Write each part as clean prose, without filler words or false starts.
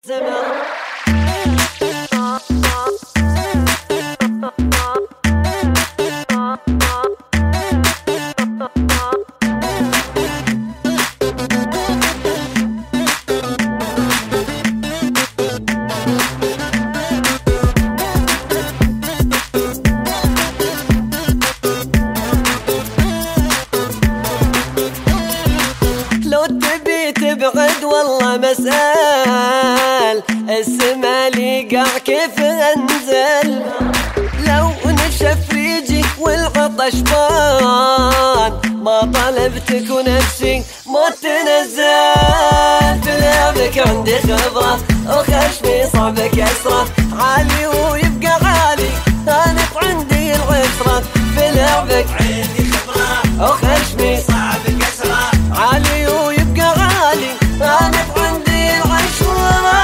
لو تبي تبعد والله مسأل، السما ليقع كيف انزل. لو نشف ريجي والعطش بان، ما طلبتك ونفسي ما تنزل. في لعبك عندي خبرة وخشمي صعب كسرة، عالي ويبقى عالي انا عندي العشرة. في لعبك عندي خبرة وخشمي صعب كسرة، عالي ويبقى عالي انا عندي العشرة.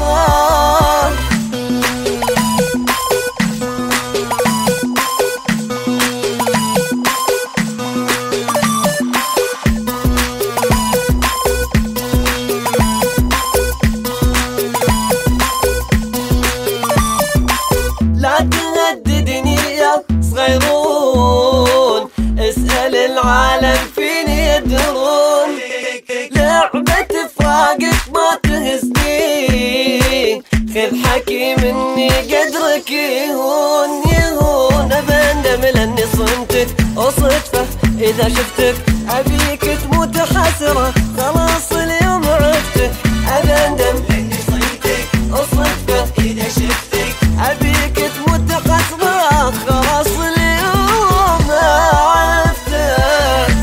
لا تهددني يا صغيرون، اسأل العالم فيني يدرون. لعبة فراقك ما تهزني، خذ حكي مني قدرك يهون يهون. بندم لاني صنتك وصدفة اذا شفتك، ابيك تموت حسرة خلاص اليوم عرفتك. بندم لاني صنتك وصدفة اذا شفتك، ابيك تموت حسرة خلاص اليوم عرفتك.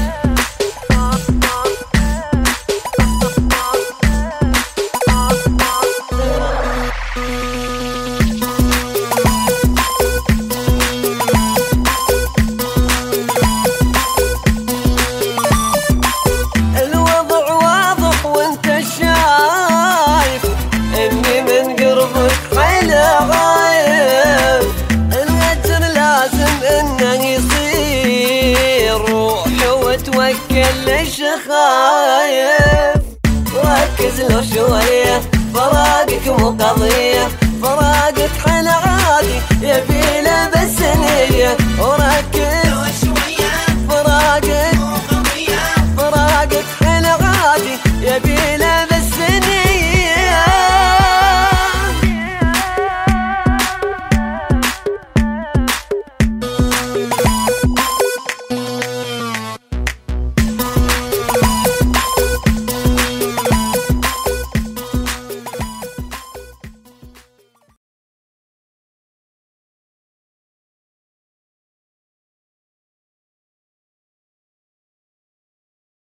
الوضع واضح وانت شايف اني من قربك حيل غايب. الغدر لازم انه يصير، روح وتوكل ليش خايف. ركز له شوية فراقك مو قضية، فراقك